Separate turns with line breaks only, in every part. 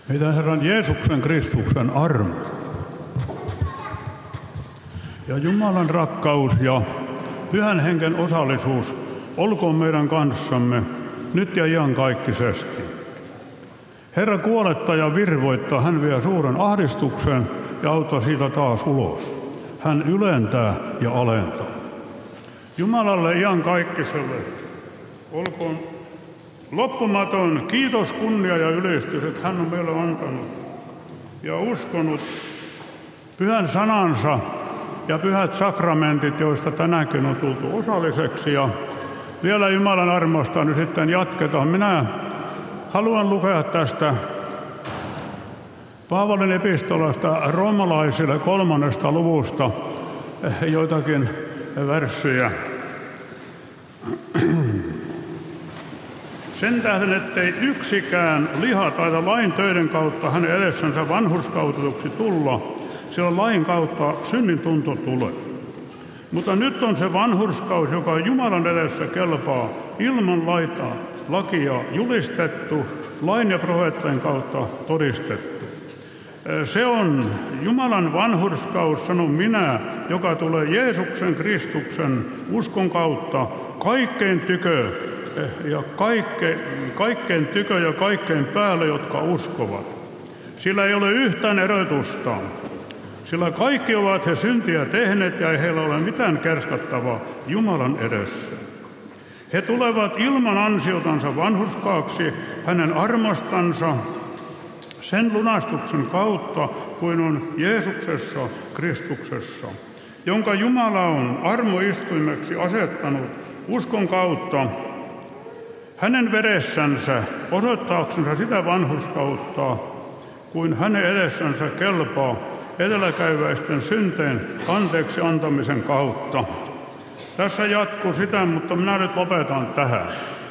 Meidän Herran Jeesuksen Kristuksen armo ja Jumalan rakkaus ja Pyhän Hengen osallisuus olkoon meidän kanssamme nyt ja iankaikkisesti. Herra kuolettaa ja virvoittaa, hän vie suuren ahdistuksen ja auttaa siitä taas ulos. Hän ylentää ja alentaa. Jumalalle iankaikkiselle olkoon loppumaton kiitos, kunnia ja ylistys, että hän on meille antanut ja uskonut pyhän sanansa ja pyhät sakramentit, joista tänäänkin on tultu osalliseksi. Ja vielä Jumalan armosta nyt sitten jatketaan. Minä haluan lukea tästä Paavalin epistolasta roomalaisille 3. luvusta joitakin verssejä. Sen tähden, ettei yksikään liha taida lain töiden kautta hänen edessänsä vanhurskautetuksi tulla, sillä lain kautta synnin tunto tulee. Mutta nyt on se vanhurskaus, joka Jumalan edessä kelpaa, ilman lakia julistettu, lain ja profeettien kautta todistettu. Se on Jumalan vanhurskaus, sanon minä, joka tulee Jeesuksen Kristuksen uskon kautta kaikkein tykö ja kaikkein päälle, jotka uskovat. Sillä ei ole yhtään erotusta, sillä kaikki ovat he syntiä tehneet ja ei heillä ole mitään kerskattavaa Jumalan edessä. He tulevat ilman ansiotansa vanhurskaaksi hänen armostansa sen lunastuksen kautta, kuin on Jeesuksessa Kristuksessa, jonka Jumala on armoistuimeksi asettanut uskon kautta hänen veressänsä osoittaaksensa sitä vanhurskautta, kuin hänen edessänsä kelpaa edelläkäyväisten synteen anteeksi antamisen kautta. Tässä jatkuu sitä, mutta minä nyt lopetan tähän.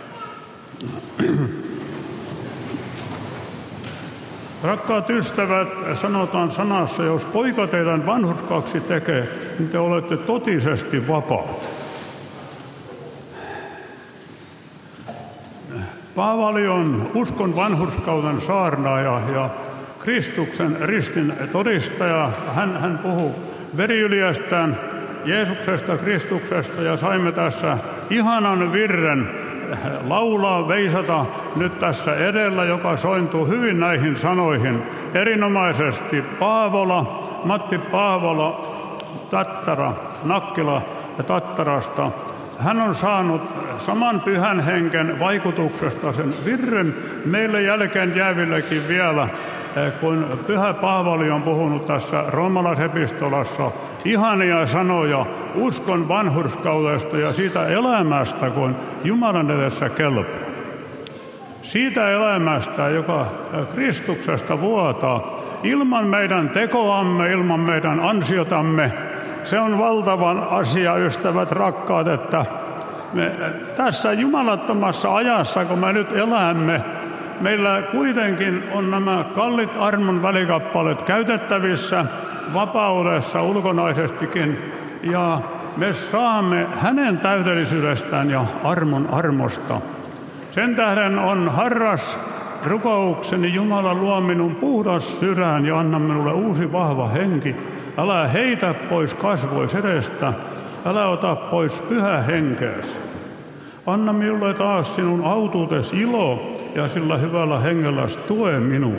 Rakkaat ystävät, sanotaan sanassa, jos poika teidän vanhurskaaksi tekee, niin te olette totisesti vapaat. Paavali on uskon vanhurskauden saarnaaja ja Kristuksen ristin todistaja. Hän puhuu veriyliästään, Jeesuksesta, Kristuksesta, ja saimme tässä ihanan virren laulaa, veisata nyt tässä edellä, joka sointuu hyvin näihin sanoihin. Erinomaisesti Matti Paavola, Nakkila ja Tattarasta. Hän on saanut saman Pyhän Hengen vaikutuksesta sen virren meille jälkeen jäävillekin vielä, kun Pyhä Paavali on puhunut tässä roomalaisepistolassa ihania sanoja uskon vanhurskaudesta ja siitä elämästä, kun Jumalan edessä kelpaa. Siitä elämästä, joka Kristuksesta vuotaa, ilman meidän tekoamme, ilman meidän ansiotamme. Se on valtavan asia, ystävät rakkaat, että me tässä jumalattomassa ajassa, kun me nyt elämme, meillä kuitenkin on nämä kallit armon välikappaleet käytettävissä vapaudessa ulkonaisestikin, ja me saamme hänen täydellisyydestään ja armon armosta. Sen tähden on harras rukoukseni: Jumala, luo minun puhdas sydän ja anna minulle uusi vahva henki. Älä heitä pois kasvois edestä, älä ota pois Pyhä Henkeäsi. Anna minulle taas sinun autuutes ilo ja sillä hyvällä hengellä tue minua.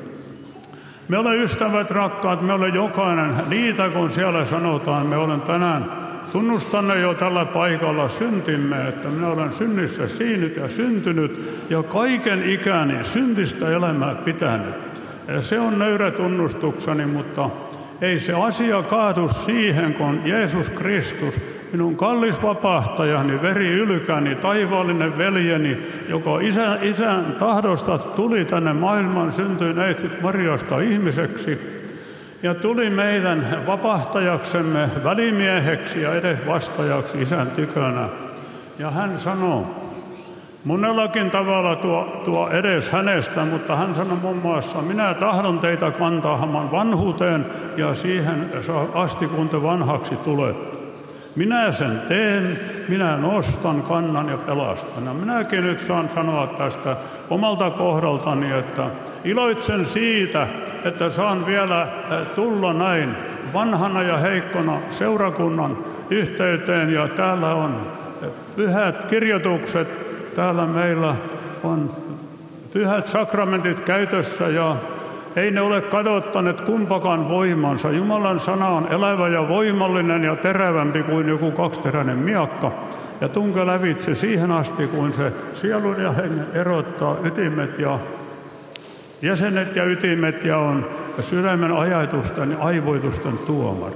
Me olemme ystävät rakkaat, me olemme jokainen niitä, kun siellä sanotaan, me olen tänään tunnustanut jo tällä paikalla syntimme, että minä olen synnissä siinyt ja syntynyt ja kaiken ikäni syntistä elämää pitänyt. Se on nöyrä tunnustukseni, mutta ei se asia kaadu siihen, kun Jeesus Kristus, minun kallis vapahtajani, veri-ylkäni, taivaallinen veljeni, joka isän tahdosta tuli tänne maailman, syntyi neitsyt Mariasta ihmiseksi ja tuli meidän vapahtajaksemme, välimieheksi ja edesvastajaksi isän tykönä. Ja hän sanoo, monellakin tavalla tuo edes hänestä, mutta hän sanoi muun muassa: minä tahdon teitä kantaa haman vanhuuteen ja siihen asti, kun te vanhaksi tulette. Minä sen teen minä nostan, kannan ja pelastan. Ja minäkin nyt saan sanoa tästä omalta kohdaltani, että iloitsen siitä, että saan vielä tulla näin vanhana ja heikkona seurakunnan yhteyteen. Ja täällä on pyhät kirjoitukset, täällä meillä on pyhät sakramentit käytössä ja ei ne ole kadottaneet kumpakaan voimansa. Jumalan sana on elävä ja voimallinen ja terävämpi kuin joku kaksiteräinen miakka. Ja tunkee lävitse siihen asti, kun se sielun ja hengen erottaa ytimet ja jäsenet ja ytimet ja on sydämen ajatusten ja aivoitusten tuomari.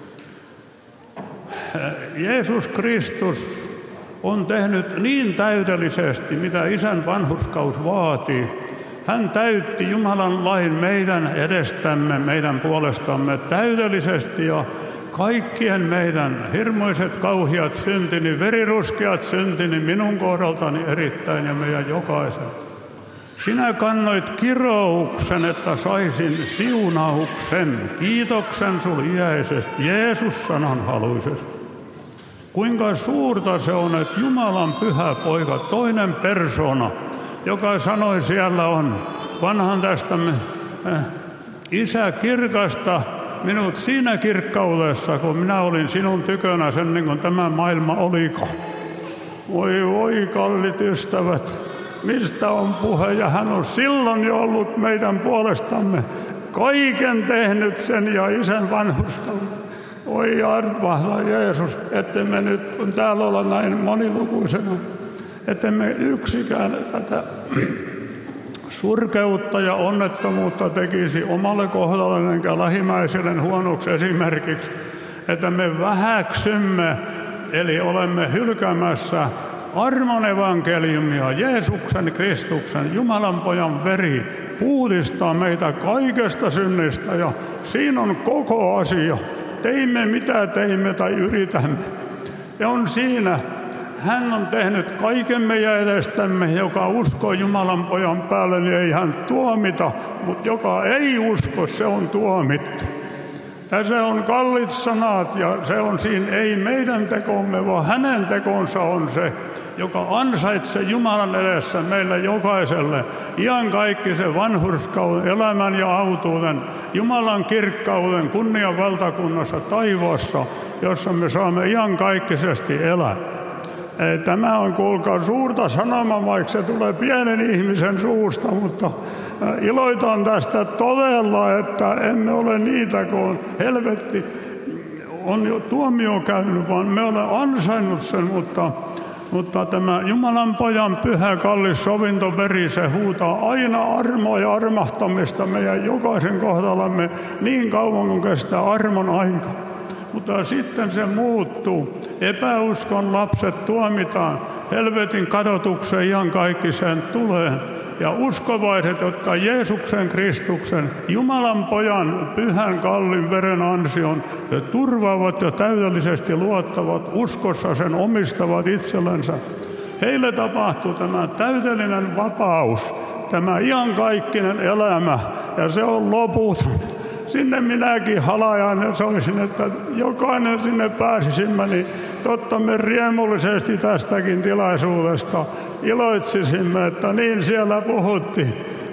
Jeesus Kristus on tehnyt niin täydellisesti, mitä Isän vanhurskaus vaatii. Hän täytti Jumalan lain meidän edestämme, meidän puolestamme täydellisesti ja kaikkien meidän hirmuiset kauheat syntini, veriruskeat syntini minun kohdaltani erittäin ja meidän jokaisen. Sinä kannoit kirouksen, että saisin siunauksen, kiitoksen sul iäisesti, Jeesus sananhaluisesti. Kuinka suurta se on, että Jumalan pyhä poika, toinen persona, joka sanoi siellä on vanhan tästämme, Isä kirkasta minut siinä kirkkaudessa, kun minä olin sinun tykönä sen niin kuin tämä maailma oliko. Voi kallit ystävät, mistä on puhe? Ja hän on silloin jo ollut meidän puolestamme kaiken tehnyt sen ja Isän vanhurskauden. Oi arvahda Jeesus, ettemme nyt, kun täällä olla näin monilukuisena, ettemme yksikään tätä surkeutta ja onnettomuutta tekisi omalle kohdalle enkä lähimmäisille huonoksi esimerkiksi, että me vähäksymme, eli olemme hylkäämässä armon evankeliumia, Jeesuksen Kristuksen, Jumalan pojan veri, puhdistaa meitä kaikesta synnistä ja siinä on koko asia. Teimme mitä teimme tai yritämme. Ja on siinä, hän on tehnyt kaiken meidän edestämme, joka uskoo Jumalan pojan päälle, niin ei hän tuomita, mutta joka ei usko, se on tuomittu. Ja se on kallit sanat ja se on siinä ei meidän tekomme, vaan hänen tekonsa on se, joka ansaitsee Jumalan edessä meille jokaiselle iankaikkisen vanhurskauden, elämän ja autuuden, Jumalan kirkkauden, kunnian valtakunnassa taivaassa, jossa me saamme iankaikkisesti elää. Tämä on, kuulkaa, suurta sanomaa, vaikka se tulee pienen ihmisen suusta, mutta iloitan tästä todella, että emme ole niitä, kun helvetti on jo tuomio käynyt, vaan me olemme ansainnut sen, mutta tämä Jumalan pojan pyhä kallis sovintoveri, se huutaa aina armoa ja armahtamista meidän jokaisen kohdallamme niin kauan kuin kestää armon aika. Mutta sitten se muuttuu. Epäuskon lapset tuomitaan helvetin kadotukseen iankaikkiseen tuleen. Ja uskovaiset, jotka Jeesuksen Kristuksen, Jumalan pojan pyhän kallin veren ansion turvaavat ja täydellisesti luottavat, uskossa sen omistavat itsellensä. Heille tapahtuu tämä täydellinen vapaus, tämä iankaikkinen elämä ja se on loputon. Sinne minäkin halajan ja soisin, että jokainen sinne pääsisimme, niin totta me riemullisesti tästäkin tilaisuudesta iloitsisimme, että niin siellä puhuttiin.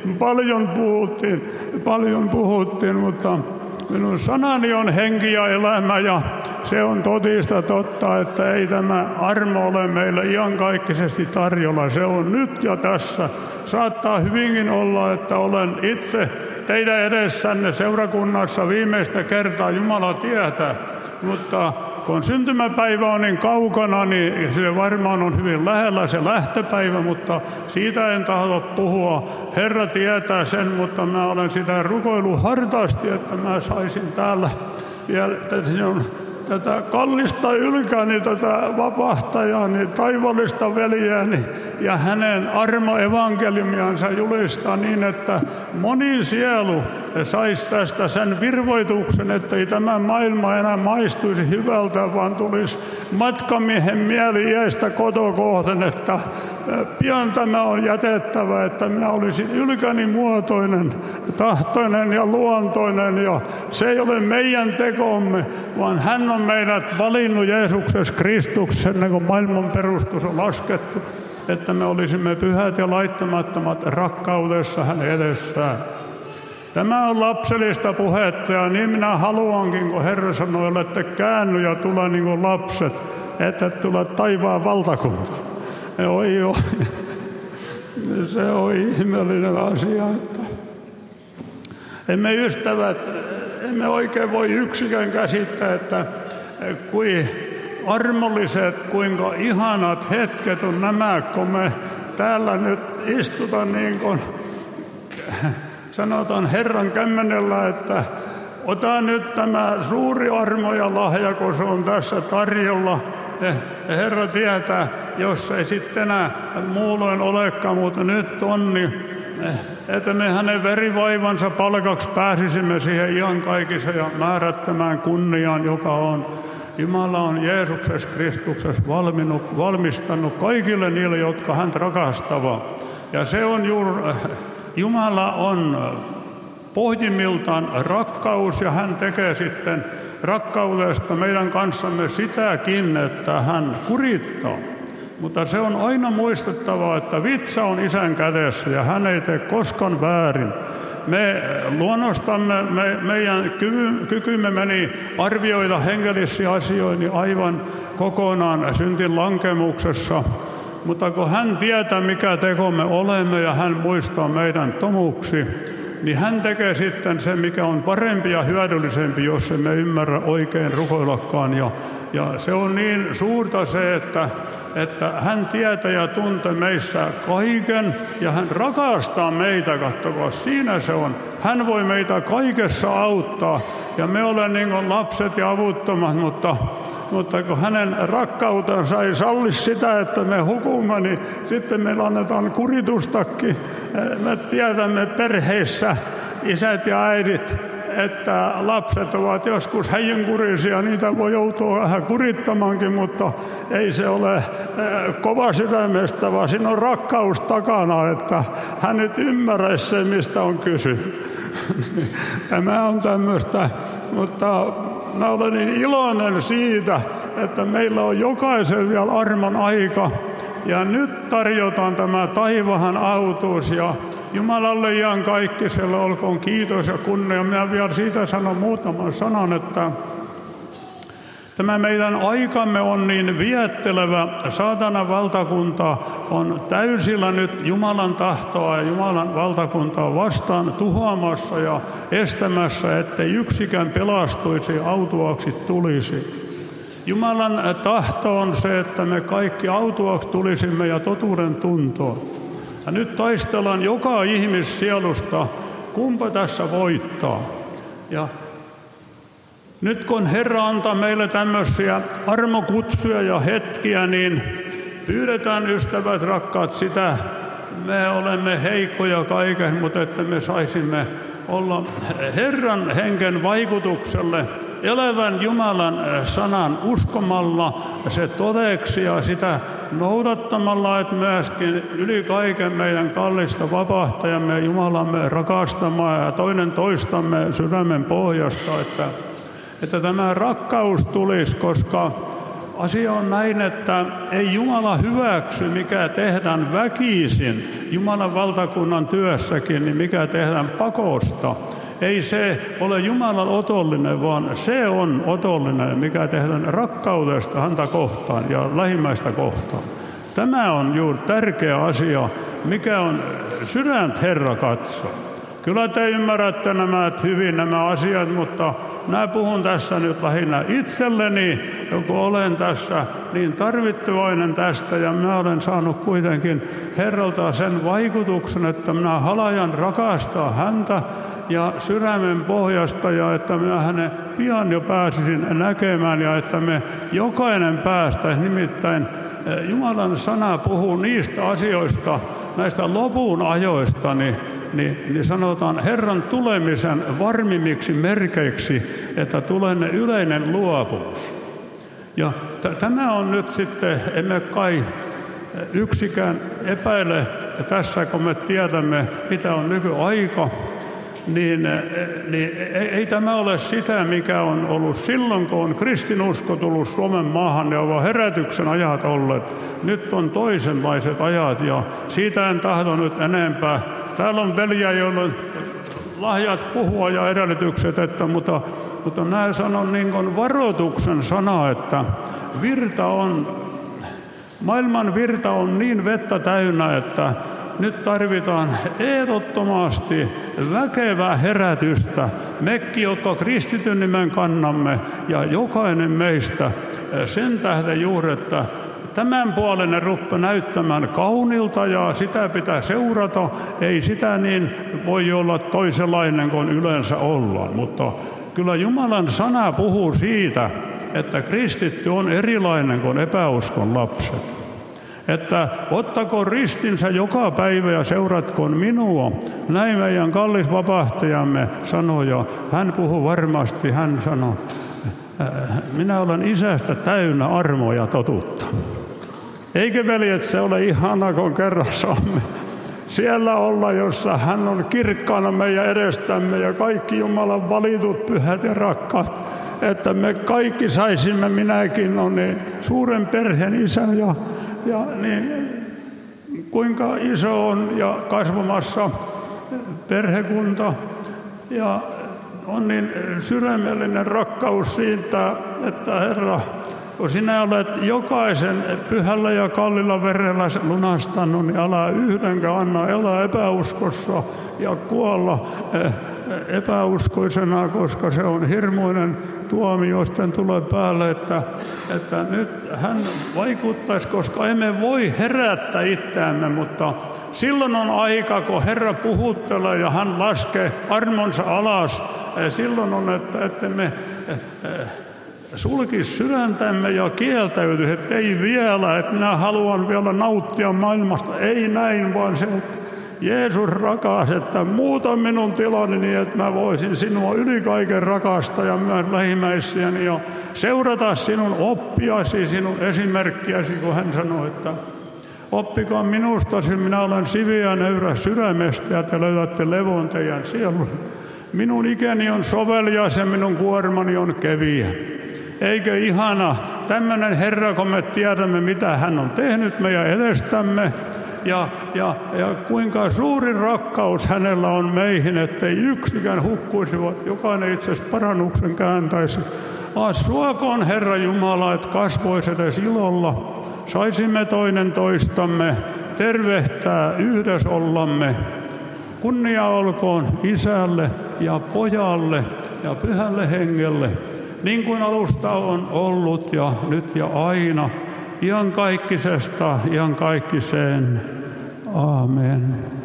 Paljon puhuttiin, mutta minun sanani on henki ja elämä ja se on totista totta, että ei tämä armo ole meille iankaikkisesti tarjolla. Se on nyt ja tässä. Saattaa hyvinkin olla, että olen itse teidän edessänne seurakunnassa viimeistä kertaa, Jumala tietää, mutta kun syntymäpäivä on niin kaukana, niin se varmaan on hyvin lähellä se lähtöpäivä, mutta siitä en tahdo puhua. Herra tietää sen, mutta mä olen sitä rukoillut hartaasti, että mä saisin täällä vielä tätä kallista ylkäni, tätä vapahtajani, taivallista veljääni ja hänen armoevankeliumiansa julistaa niin, että moni sielu saisi tästä sen virvoituksen, että ei tämä maailma enää maistuisi hyvältä, vaan tulisi matkamiehen mieli iästä kotokohten, että pian tämä on jätettävä, että minä olisin ylkäni muotoinen, tahtoinen ja luontoinen. Ja se ei ole meidän tekomme, vaan hän on meidät valinnut Jeesuksessa Kristuksessa ennen kuin maailman perustus on laskettu, että me olisimme pyhät ja laittamattomat rakkaudessa hänen edessään. Tämä on lapsellista puhetta ja niin minä haluankin, kun Herra sanoi, että käänny ja tule niin kuin lapset, että tule taivaan valtakuntaan. Se on ihmeellinen asia, että emme ystävät, emme oikein voi yksikään käsittää, että kuin armolliset, kuinka ihanat hetket on nämä, kun me täällä nyt istutaan niin kuin sanotaan Herran kämmenellä, että ota nyt tämä suuri armo ja lahja, kun se on tässä tarjolla. Herra tietää, jos ei sitten enää muulloin olekaan, mutta nyt on, niin että me hänen verivaivansa palkaksi pääsisimme siihen iankaikkiseen ja määrättömään kunniaan, joka on. Jumala on Jeesuksessa Kristuksessa valmistanut kaikille niille, jotka häntä rakastavat. Ja se on juuri, Jumala on pohjimmiltaan rakkaus ja hän tekee sitten rakkaudesta meidän kanssamme sitäkin, että hän kurittaa. Mutta se on aina muistettava, että vitsa on Isän kädessä ja hän ei tee koskaan väärin. Me luonnostamme, meidän kykymme meni arvioida hengellisiä asioita aivan kokonaan syntin lankemuksessa. Mutta kun hän tietää, mikä teko me olemme ja hän muistaa meidän tomuksi, niin hän tekee sitten se, mikä on parempi ja hyödyllisempi, jos emme ymmärrä oikein rukoillakaan. Ja se on niin suurta se, että hän tietää ja tuntee meissä kaiken ja hän rakastaa meitä, katsokaa, siinä se on. Hän voi meitä kaikessa auttaa ja me olemme niin kuin lapset ja avuttomat, mutta kun hänen rakkautensa ei salli sitä, että me hukumme, niin sitten meillä annetaan kuritustakin. Me tiedämme perheissä, isät ja äidit, että lapset ovat joskus häijynkurisia, niitä voi joutua vähän kurittamaankin, mutta ei se ole kova sydämestä, vaan siinä on rakkaus takana, että hän nyt ymmärräisi se, mistä on kysymys. Tämä on tämmöistä, mutta mä olen niin iloinen siitä, että meillä on jokaisen vielä armon aika. Ja nyt tarjotaan tämä taivahan autuus ja Jumalalle iankaikkiselle olkoon kiitos ja kunnia. Minä vielä siitä sanon muutaman sanan, että tämä meidän aikamme on niin viettelevä. Saatanan valtakunta on täysillä nyt Jumalan tahtoa ja Jumalan valtakuntaa vastaan tuhoamassa ja estämässä, ettei yksikään pelastuisi ja autuaksi tulisi. Jumalan tahto on se, että me kaikki autuaksi tulisimme ja totuuden tuntoon. Ja nyt taistellaan joka ihmissielusta, kumpa tässä voittaa. Ja nyt kun Herra antaa meille tämmöisiä armokutsuja ja hetkiä, niin pyydetään ystävät rakkaat sitä. Me olemme heikkoja kaiken, mutta että me saisimme olla Herran hengen vaikutukselle elävän Jumalan sanan uskomalla se todeksi ja sitä noudattamalla, että myöskin yli kaiken meidän kallista vapahtajamme Jumalamme rakastamaan ja toinen toistamme sydämen pohjasta, että tämä rakkaus tulisi, koska asia on näin, että ei Jumala hyväksy, mikä tehdään väkisin Jumalan valtakunnan työssäkin, niin mikä tehdään pakosta. Ei se ole Jumalan otollinen, vaan se on otollinen, mikä tehdään rakkaudesta häntä kohtaan ja lähimmäistä kohtaan. Tämä on juuri tärkeä asia, mikä on sydäntä Herra katsoo. Kyllä te ymmärrätte hyvin nämä asiat, mutta minä puhun tässä nyt lähinnä itselleni, kun olen tässä niin tarvittavainen tästä ja minä olen saanut kuitenkin Herralta sen vaikutuksen, että minä halajan rakastaa häntä ja sydämen pohjasta ja että minä hänen pian jo pääsisin näkemään ja että me jokainen päästäisiin. Nimittäin Jumalan sana puhuu niistä asioista, näistä lopun ajoista, niin sanotaan Herran tulemisen varmimmiksi merkeiksi, että tulee ne yleinen luopumus. Ja tämä on nyt sitten, emme kai yksikään epäile tässä, kun me tiedämme, mitä on nykyaika, niin ei tämä ole sitä, mikä on ollut silloin, kun on kristinusko tullut Suomen maahan ja ovat herätyksen ajat olleet. Nyt on toisenlaiset ajat ja siitä en tahdo nyt enempää. Täällä on veljiä, joilla on lahjat puhua ja edellytykset, mutta minä sanon niin kuin varoituksen sana, että maailman virta on niin vettä täynnä, että nyt tarvitaan ehdottomasti väkevää herätystä. Mekin, jotka kristityn nimen kannamme ja jokainen meistä sen tähden juuri, että tämän puolinen rupeaa näyttämään kaunilta ja sitä pitää seurata. Ei sitä niin voi olla toisenlainen kuin yleensä ollaan, mutta kyllä Jumalan sana puhuu siitä, että kristitty on erilainen kuin epäuskon lapset. Että ottakoon ristinsä joka päivä ja seuratkoon minua. Näin meidän kallis vapahtajamme sanoi ja hän puhuu varmasti, hän sanoi, minä olen isästä täynnä armoa ja totuutta. Eikö veljet se ole ihana, kun kerran saamme siellä olla, jossa hän on kirkkaana meidän edestämme ja kaikki Jumalan valitut, pyhät ja rakkaat, että me kaikki saisimme, minäkin on niin suuren perheen isä ja niin, kuinka iso on ja kasvamassa perhekunta ja on niin sydämellinen rakkaus siitä, että Herra, kun sinä olet jokaisen pyhällä ja kallilla verellä lunastanut, niin älä yhdenkään anna elää epäuskossa ja kuolla epäuskoisena, koska se on hirmuinen tuomio, sitten tulee päälle, että nyt hän vaikuttaisi, koska emme voi herättää itseämme, mutta silloin on aika, kun Herra puhuttelee ja hän laskee armonsa alas. Silloin on, että me sulkisi sydäntämme ja kieltäytyisi, että ei vielä, että minä haluan vielä nauttia maailmasta. Ei näin, vaan se, että Jeesus rakas, että muuta minun tilani niin, että mä voisin sinua yli kaiken rakastaa ja myös lähimmäisiäni ja seurata sinun oppiasi, sinun esimerkkiäsi, kun hän sanoi, että oppikaa minusta, sillä minä olen siviä ja nöyrä sydämestä ja te löydätte levon teidän sielun. Minun ikäni on sovelias ja minun kuormani on keviä. Eikö ihana tämmöinen Herra, kun me tiedämme, mitä hän on tehnyt meidän edestämme ja kuinka suuri rakkaus hänellä on meihin, ettei yksikään hukkuisi, vaan jokainen itse asiassa parannuksen kääntäisi. Suokoon Herra Jumala, että kasvoisi edes ilolla. Saisimme toinen toistamme tervehtää yhdessä ollamme. Kunnia olkoon Isälle ja Pojalle ja Pyhälle Hengelle, niin kuin alusta on ollut ja nyt ja aina, iankaikkisesta iankaikkiseen. Aamen.